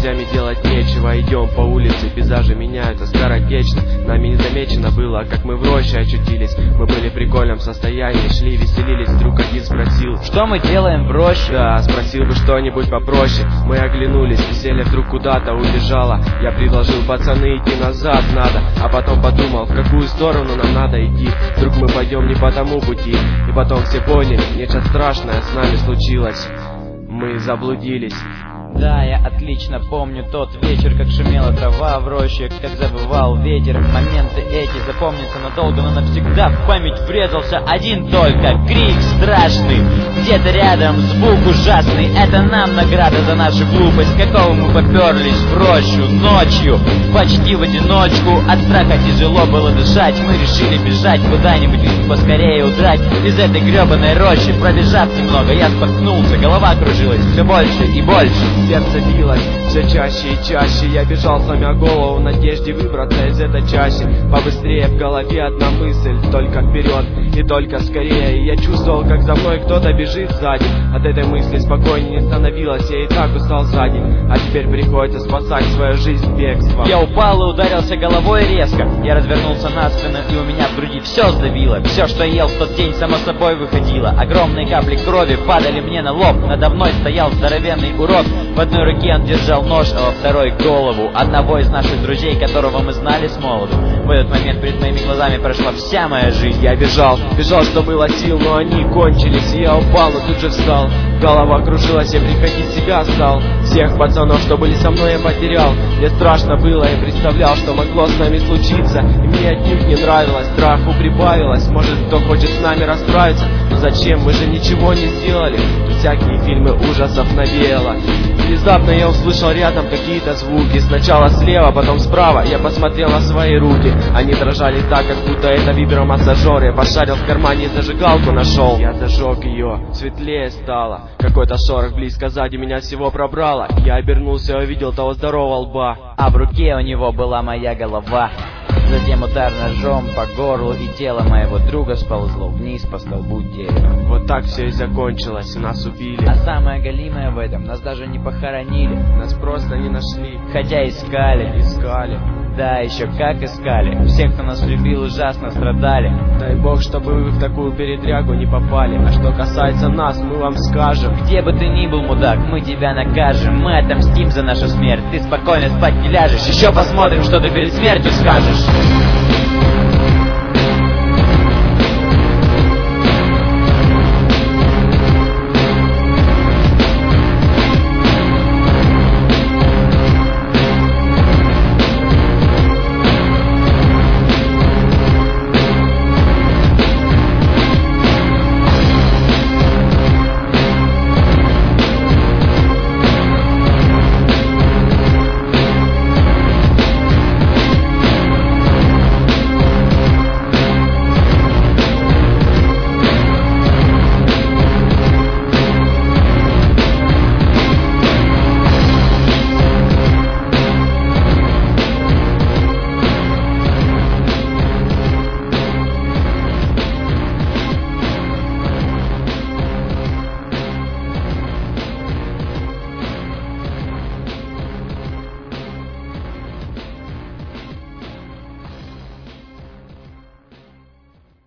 друзьями делать нечего. Идем по улице, пейзажи меняются скоротечно. Нами не замечено было, как мы в роще очутились. Мы были в прикольном состоянии, шли, веселились. Вдруг один спросил: что мы делаем в роще? Да, спросил бы что-нибудь попроще. Мы оглянулись, веселье вдруг куда-то убежало. Я предложил: пацаны, идти назад надо. А потом подумал, в какую сторону нам надо идти. Вдруг мы пойдем не по тому пути. И потом все поняли, нечто страшное с нами случилось. Мы заблудились. Да, я отлично помню тот вечер, как шумела трава в роще, как завывал ветер. Моменты эти запомнятся надолго, но навсегда в память врезался один только крик страшный. Где-то рядом звук ужасный, это нам награда за нашу глупость. Какого мы поперлись в рощу ночью, почти в одиночку. От страха тяжело было дышать, мы решили бежать куда-нибудь и поскорее удрать из этой гребаной рощи. Пробежав немного, я споткнулся, голова кружилась все больше и больше. Сердце билось все чаще и чаще. Я бежал, сломя голову в надежде выбраться из этой чащи. Побыстрее в голове одна мысль: только вперед и только скорее. И я чувствовал, как за мной кто-то бежит сзади. От этой мысли спокойнее не становилось. Я и так устал сзади, а теперь приходится спасать свою жизнь бегством. Я упал и ударился головой резко. Я развернулся на спину, и у меня в груди все сдавило. Все, что ел в тот день, само собой выходило. Огромные капли крови падали мне на лоб. Надо мной стоял здоровенный урод. В одной руке он держал нож, а во второй голову одного из наших друзей, которого мы знали с молоду. В этот момент перед моими глазами прошла вся моя жизнь. Я бежал, что было сил, но они кончились. И я упал, но тут же встал. Голова кружилась, я приходить в себя стал. Всех пацанов, что были со мной, я потерял. Мне страшно было, я представлял, что могло с нами случиться. И мне отнюдь не нравилось, страху прибавилось. Может, кто хочет с нами расправиться, но зачем, мы же ничего не сделали. Тут всякие фильмы ужасов навеяло. Внезапно я услышал рядом какие-то звуки. Сначала слева, потом справа. Я посмотрел на свои руки. Они дрожали так, как будто это вибромассажер. Я пошарил в кармане и зажигалку нашел. Я зажег ее, светлее стало. Какой-то шорох близко сзади меня всего пробрало. Я обернулся и увидел того здорового лба. А в руке у него была моя голова. Затем удар ножом по горлу, и тело моего друга сползло вниз по столбу дерева. Вот так все и закончилось, нас убили. А самое галимое в этом, нас даже не похоронили. Нас просто не нашли. Хотя искали. Да, еще как искали. Все, кто нас любил, ужасно страдали. Дай бог, чтобы вы в такую передрягу не попали. А что касается нас, мы вам скажем: где бы ты ни был, мудак, мы тебя накажем. Мы отомстим за нашу смерть. Ты спокойно спать не ляжешь. Еще посмотрим, что ты перед смертью скажешь.